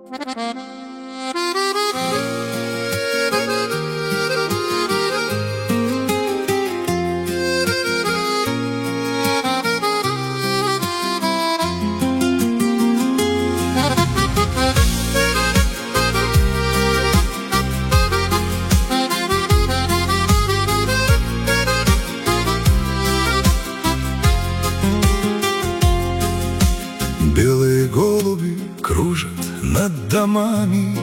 Белые голуби кружат над домами,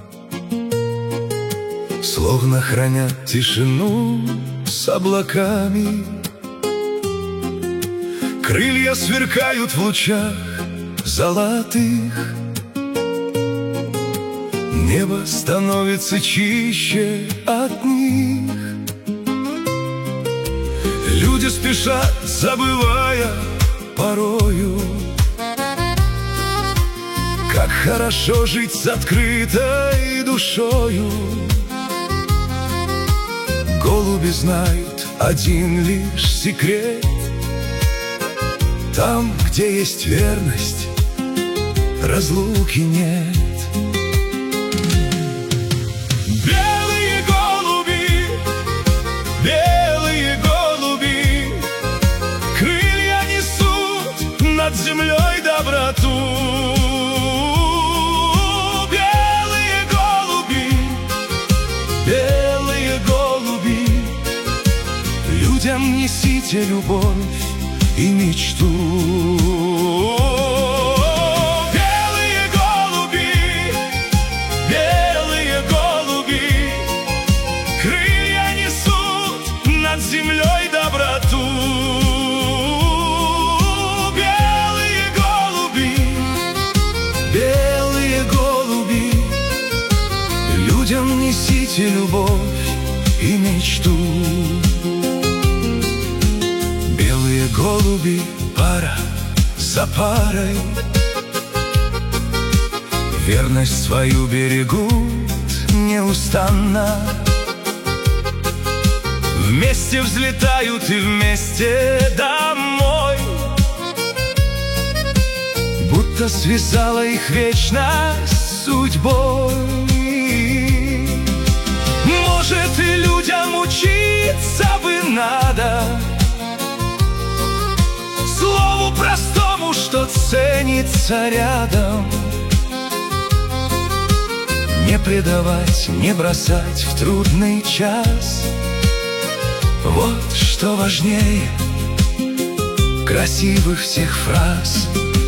словно хранят тишину с облаками. Крылья сверкают в лучах золотых, небо становится чище от них. Люди спешат, забывая порою, как хорошо жить с открытой душою. Голуби знают один лишь секрет: там, где есть верность, разлуки нет. Белые голуби, белые голуби, крылья несут над землей доброту. Белые голуби, людям несите любовь и мечту. Белые голуби, белые голуби, крылья несут над землей доброту. Белые голуби, белые голуби, людям несите любовь и мечту. Белые голуби пара за парой верность свою берегут неустанно. Вместе взлетают и вместе домой, будто связала их вечность с судьбой. Может, и людям учиться бы надо слову простому, что ценится рядом. Не предавать, не бросать в трудный час. Вот что важнее красивых всех фраз.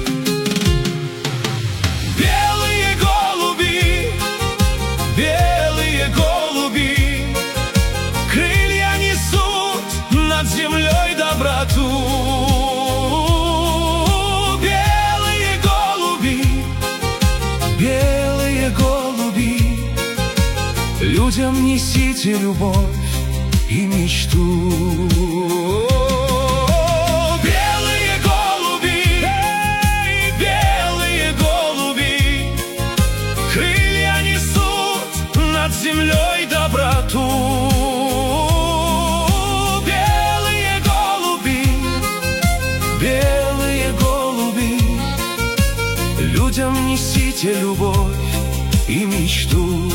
Белые голуби, белые голуби, крылья несут над землей доброту. Белые голуби, белые голуби, людям несите любовь и мечту. Белые голуби, белые голуби, крылья несут над землей доброту. Белые голуби, белые голуби, людям несите любовь и мечту.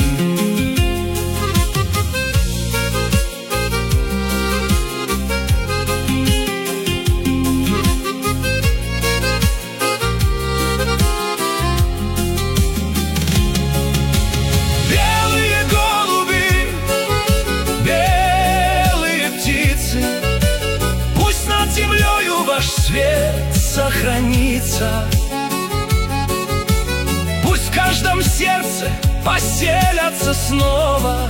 Свет сохранится, пусть в каждом сердце поселятся снова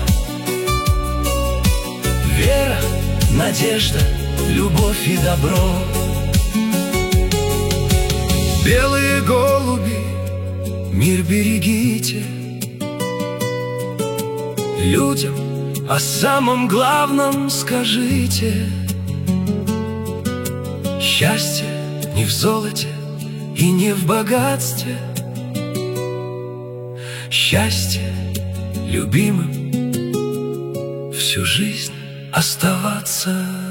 вера, надежда, любовь и добро. Белые голуби, мир берегите, людям о самом главном скажите: счастье не в золоте и не в богатстве, счастье любимым всю жизнь оставаться.